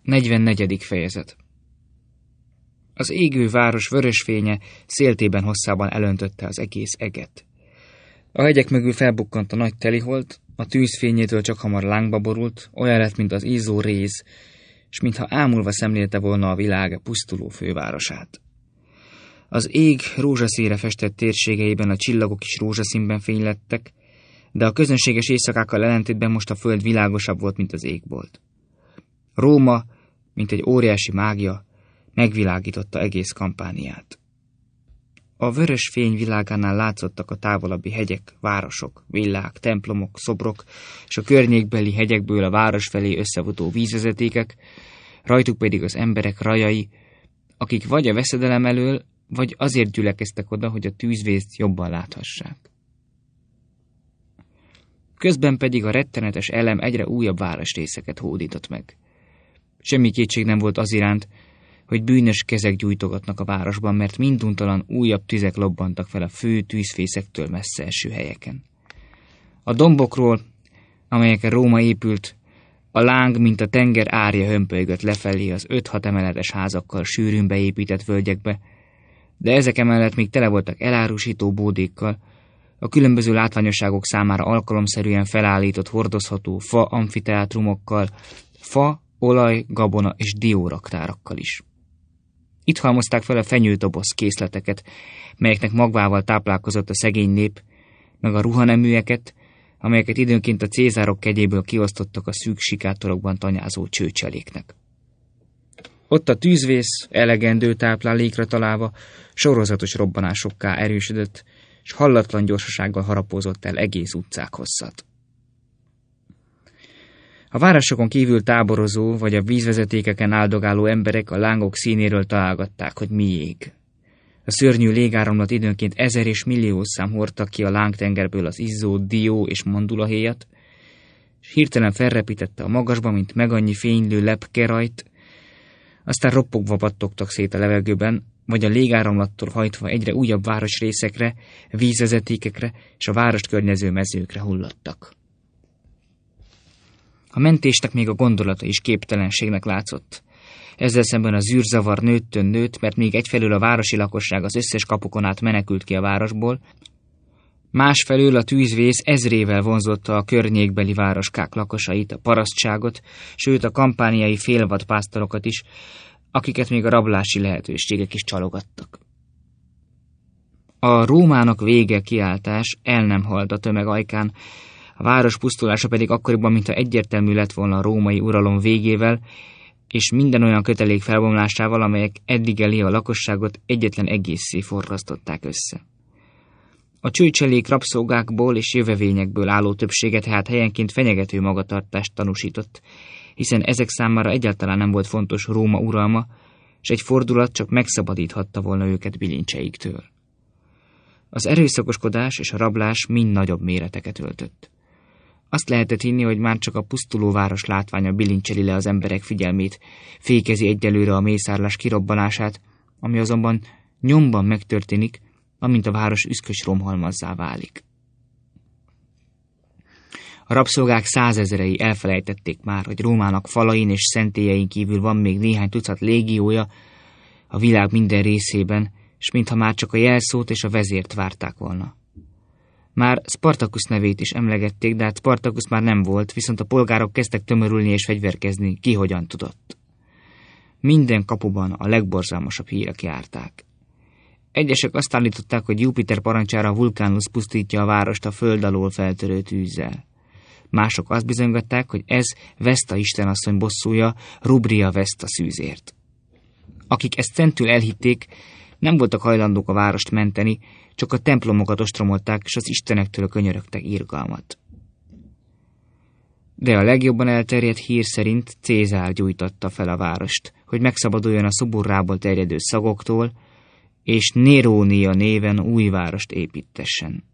44. fejezet. Az égő város vörös fénye széltében hosszában elöntötte az egész eget. A hegyek mögül felbukkant a nagy telihold, a tűzfényétől csak hamar lángba borult, olyan lett, mint az izzó réz, s mintha ámulva szemlélte volna a világ pusztuló fővárosát. Az ég rózsaszínre festett térségeiben a csillagok is rózsaszínben fénylettek, de a közönséges éjszakákkal ellentétben most a föld világosabb volt, mint az égbolt. Róma, mint egy óriási mágia, megvilágította egész Kampániát. A vörös fény világánál látszottak a távolabbi hegyek, városok, villák, templomok, szobrok, és a környékbeli hegyekből a város felé összefutó vízvezetékek, rajtuk pedig az emberek rajai, akik vagy a veszedelem elől, vagy azért gyülekeztek oda, hogy a tűzvészt jobban láthassák. Közben pedig a rettenetes elem egyre újabb városrészeket hódított meg. Semmi kétség nem volt az iránt, hogy bűnös kezek gyújtogatnak a városban, mert minduntalan újabb tüzek lobbantak fel a fő tűzfészektől messze eső helyeken. A dombokról, amelyeken Róma épült, a láng, mint a tenger árja hömpölygött lefelé az 5-6 emeletes házakkal sűrűn beépített völgyekbe, de ezek emellett még tele voltak elárusító bódékkal, a különböző látványosságok számára alkalomszerűen felállított hordozható fa amfiteátrumokkal, fa, olaj, gabona és dióraktárakkal is. Itt halmozták fel a fenyődoboz készleteket, melyeknek magvával táplálkozott a szegény nép, meg a ruhaneműeket, amelyeket időnként a cézárok kegyéből kiosztottak a szűk sikátorokban tanyázó csőcseléknek. Ott a tűzvész, elegendő táplálékra találva, sorozatos robbanásokká erősödött, és hallatlan gyorsasággal harapózott el egész utcák hosszat. A városokon kívül táborozó vagy a vízvezetékeken áldogáló emberek a lángok színéről találgatták, hogy mi ég. A szörnyű légáramlat időnként 1000 és millió szám hordtak ki a lángtengerből az izzó, dió és mandulahéjat, és hirtelen felrepítette a magasba, mint megannyi fénylő lepkerajt, aztán roppogva pattogtak szét a levegőben, vagy a légáramlattól hajtva egyre újabb városrészekre, vízvezetékekre és a várost környező mezőkre hullottak. A mentésnek még a gondolata is képtelenségnek látszott. Ezzel szemben a zűrzavar nőttön nőtt, mert még egyfelől a városi lakosság az összes kapukon át menekült ki a városból, másfelől a tűzvész ezrével vonzotta a környékbeli városkák lakosait, a parasztságot, sőt a kampániai félvad pásztorokat is, akiket még a rablási lehetőségek is csalogattak. A Rómának vége kiáltás el nem halt a tömeg ajkán, a város pusztulása pedig akkoriban, mintha egyértelmű lett volna a római uralom végével, és minden olyan kötelék felbomlásával, amelyek eddig elé a lakosságot egyetlen egészé forrasztották össze. A csőcselék rabszolgákból és jövevényekből álló többsége tehát helyenként fenyegető magatartást tanúsított, hiszen ezek számára egyáltalán nem volt fontos Róma uralma, és egy fordulat csak megszabadíthatta volna őket bilincseiktől. Az erőszakoskodás és a rablás mind nagyobb méreteket öltött. Azt lehetett hinni, hogy már csak a pusztuló város látványa bilincseli le az emberek figyelmét, fékezi egyelőre a mészárlás kirobbanását, ami azonban nyomban megtörténik, amint a város üszkös romhalmazzá válik. A rabszolgák 100 000-ei elfelejtették már, hogy Rómának falain és szentélyein kívül van még néhány tucat légiója a világ minden részében, és mintha már csak a jelszót és a vezért várták volna. Már Spartacus nevét is emlegették, de hát Spartacus már nem volt, viszont a polgárok kezdtek tömörülni és fegyverkezni, ki hogyan tudott. Minden kapuban a legborzalmasabb hírek járták. Egyesek azt állították, hogy Jupiter parancsára Vulcanus pusztítja a várost a föld alól feltörő tűzzel. Mások azt bizonygatták, hogy ez Vesta istenasszony bosszúja, Rubria Vesta szűzért. Akik ezt szentül elhitték, nem voltak hajlandók a várost menteni, csak a templomokat ostromolták, és az istenektől könyörögtek irgalmat. De a legjobban elterjedt hír szerint Cézár gyújtatta fel a várost, hogy megszabaduljon a szuburrából terjedő szagoktól, és Nérónia néven új várost építessen.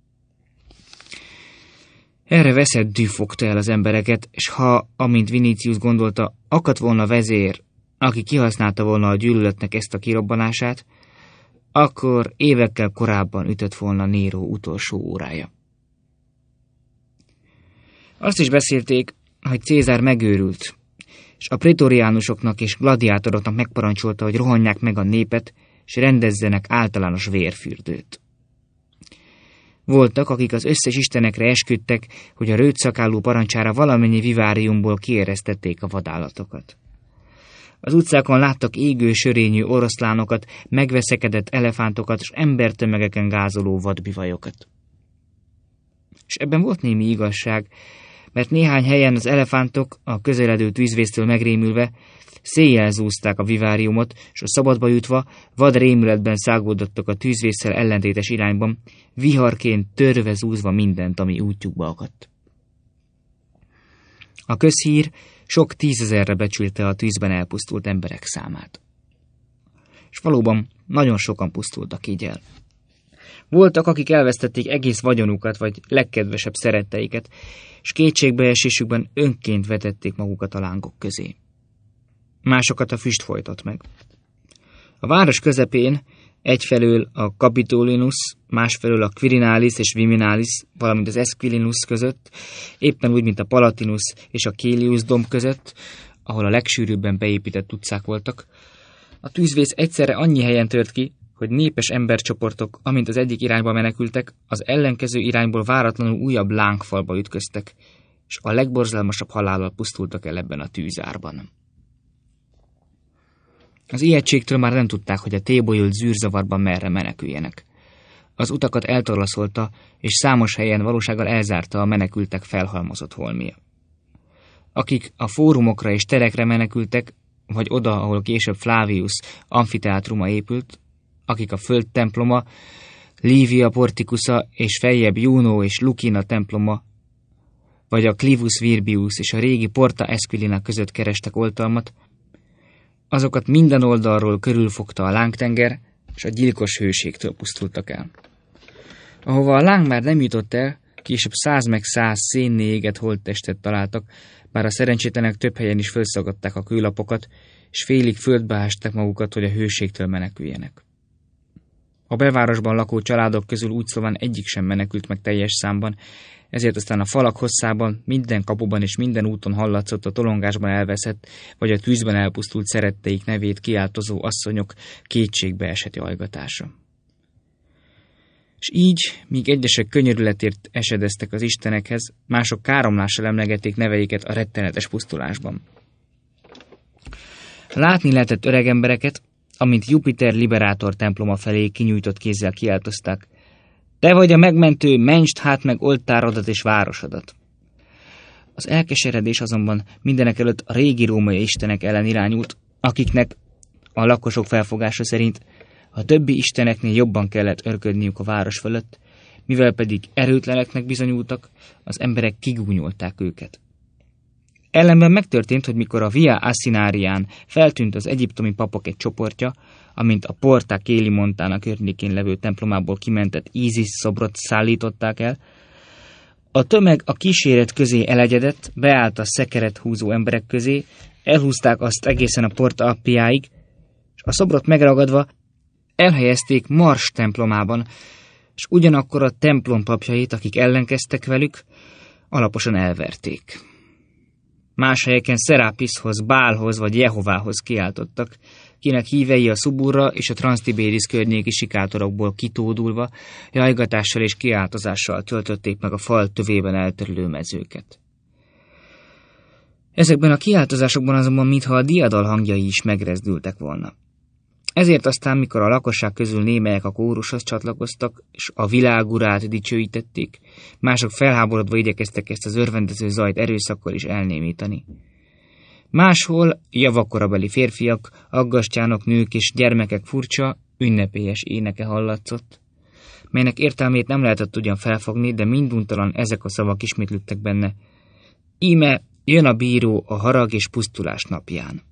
Erre veszett dű fogta el az embereket, és ha, amint Vinicius gondolta, akadt volna vezér, aki kihasználta volna a gyűlöletnek ezt a kirobbanását, akkor évekkel korábban ütött volna Néró utolsó órája. Azt is beszélték, hogy Cézár megőrült. és a pretoriánusoknak és gladiátoroknak megparancsolta, hogy rohanják meg a népet, és rendezzenek általános vérfürdőt. Voltak, akik az összes istenekre esküdtek, hogy a rövidszakálú parancsára valamennyi viváriumból kieresztették a vadállatokat. Az utcákon láttak égő sörényű oroszlánokat, megveszekedett elefántokat és embertömegeken gázoló vadbivajokat. És ebben volt némi igazság, mert néhány helyen az elefántok a közeledő tűzvésztől megrémülve széjjel zúzták a viváriumot, és a szabadba jutva vad rémületben száguldottak a tűzvésszel ellentétes irányban, viharként törve zúzva mindent, ami útjukba akadt. A közhír sok 10 000-re becsülte a tűzben elpusztult emberek számát. És valóban nagyon sokan pusztultak így el. Voltak, akik elvesztették egész vagyonukat, vagy legkedvesebb szeretteiket, és kétségbeesésükben önként vetették magukat a lángok közé. Másokat a füst folytott meg. A város közepén egyfelől a Capitolinus, másfelől a Quirinalis és Viminalis, valamint az Esquilinus között, éppen úgy, mint a Palatinus és a Caelius domb között, ahol a legsűrűbben beépített utcák voltak, a tűzvész egyszerre annyi helyen tört ki, hogy népes embercsoportok, amint az egyik irányba menekültek, az ellenkező irányból váratlanul újabb lángfalba ütköztek, és a legborzalmasabb halállal pusztultak el ebben a tűzárban. Az ijegységtől már nem tudták, hogy a tébolyult zűrzavarban merre meneküljenek. Az utakat eltorlaszolta, és számos helyen valósággal elzárta a menekültek felhalmozott holmia. Akik a fórumokra és terekre menekültek, vagy oda, ahol később Flavius amfiteátruma épült, akik a földtemploma, Livia Porticusa és feljebb Juno és Lucina temploma, vagy a Clivus Virbius és a régi Porta Esquilina között kerestek oltalmat, azokat minden oldalról körülfogta a lángtenger, és a gyilkos hőségtől pusztultak el. Ahova a láng már nem jutott el, később 100 meg 100 szénné égett holttestet találtak, bár a szerencsétlenek több helyen is felszagadták a kőlapokat, és félig földbe ásták magukat, hogy a hőségtől meneküljenek. A belvárosban lakó családok közül úgyszóván egyik sem menekült meg teljes számban, ezért aztán a falak hosszában, minden kapuban és minden úton hallatszott a tolongásban elveszett, vagy a tűzben elpusztult szeretteik nevét kiáltozó asszonyok kétségbe esett jajgatása. És így, míg egyesek könyörületért esedeztek az istenekhez, mások káromlással emlegették neveiket a rettenetes pusztulásban. Látni lehetett öreg embereket, amint Jupiter Liberátor temploma felé kinyújtott kézzel kiáltozták: te vagy a megmentő, mentsd hát meg oltárodat és városodat. Az elkeseredés azonban mindenekelőtt a régi római istenek ellen irányult, akiknek a lakosok felfogása szerint a többi isteneknél jobban kellett örködniük a város fölött, mivel pedig erőtleneknek bizonyultak, az emberek kigúnyolták őket. Ellenben megtörtént, hogy mikor a Via Assinarián feltűnt az egyiptomi papok egy csoportja, amint a Porta Coeli Montana környékén levő templomából kimentett Isis szobrot szállították el, a tömeg a kíséret közé elegyedett, beállt a szekeret húzó emberek közé, elhúzták azt egészen a Porta Appiáig, és a szobrot megragadva elhelyezték Mars templomában, és ugyanakkor a templom papjait, akik ellenkeztek velük, alaposan elverték. Más helyeken Szerapiszhoz, Bálhoz vagy Jehovához kiáltottak, kinek hívei a Suburra és a Transztibéris környéki sikátorokból kitódulva, jajgatással és kiáltozással töltötték meg a fal tövében elterülő mezőket. Ezekben a kiáltozásokban azonban mintha a diadal hangjai is megrezdültek volna. Ezért aztán, mikor a lakosság közül némelyek a kórushoz csatlakoztak, és a világurát dicsőítették, mások felháborodva igyekeztek ezt az örvendező zajt erőszakkal is elnémítani. Máshol javakorabeli férfiak, aggastyánok, nők és gyermekek furcsa, ünnepélyes éneke hallatszott, melynek értelmét nem lehetett ugyan felfogni, de minduntalan ezek a szavak ismétlődtek benne: íme jön a bíró a harag és pusztulás napján.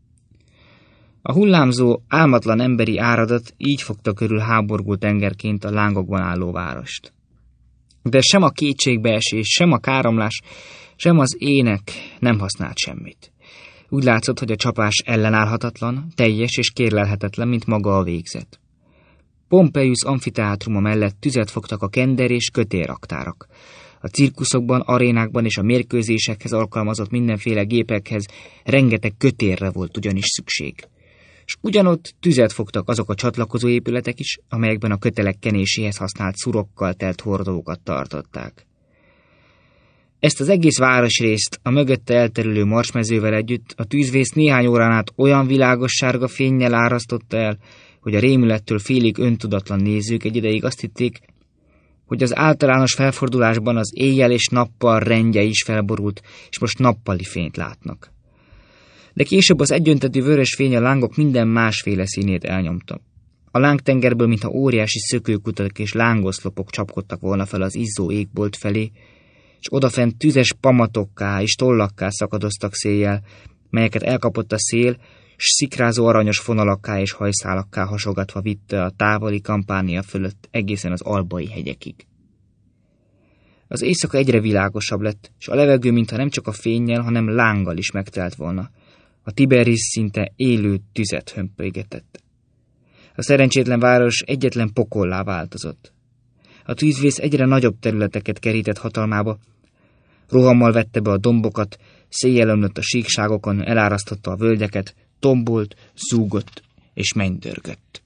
A hullámzó, álmatlan emberi áradat így fogta körül háborgó tengerként a lángokban álló várost. De sem a kétségbeesés, sem a káromlás, sem az ének nem használt semmit. Úgy látszott, hogy a csapás ellenállhatatlan, teljes és kérlelhetetlen, mint maga a végzet. Pompeius amfiteátruma mellett tüzet fogtak a kender és kötélraktárak. A cirkuszokban, arénákban és a mérkőzésekhez alkalmazott mindenféle gépekhez rengeteg kötélre volt ugyanis szükség. És ugyanott tüzet fogtak azok a csatlakozó épületek is, amelyekben a kötelek kenéséhez használt szurokkal telt hordókat tartották. Ezt az egész városrészt a mögötte elterülő marsmezővel együtt a tűzvész néhány órán át olyan világos sárga fénnyel árasztotta el, hogy a rémülettől félig öntudatlan nézők egy ideig azt hitték, hogy az általános felfordulásban az éjjel és nappal rendje is felborult, és most nappali fényt látnak. De később az egyöntetű vörös fény a lángok minden másféle színét elnyomta. A lángtengerből, mintha óriási szökőkutak és lángoszlopok csapkodtak volna fel az izzó égbolt felé, és odafent tüzes pamatokká és tollakká szakadoztak széjjel, melyeket elkapott a szél, s szikrázó aranyos fonalakká és hajszálakká hasogatva vitte a távoli Kampánia fölött egészen az albai hegyekig. Az éjszaka egyre világosabb lett, és a levegő mintha nem csak a fénnyel, hanem lánggal is megtelt volna. A Tiberis szinte élő tüzet hömpölygetett. A szerencsétlen város egyetlen pokollá változott. A tűzvész egyre nagyobb területeket kerített hatalmába, rohammal vette be a dombokat, széjjel ömlött a síkságokon, elárasztotta a völgyeket, tombolt, zúgott és mennydörgött.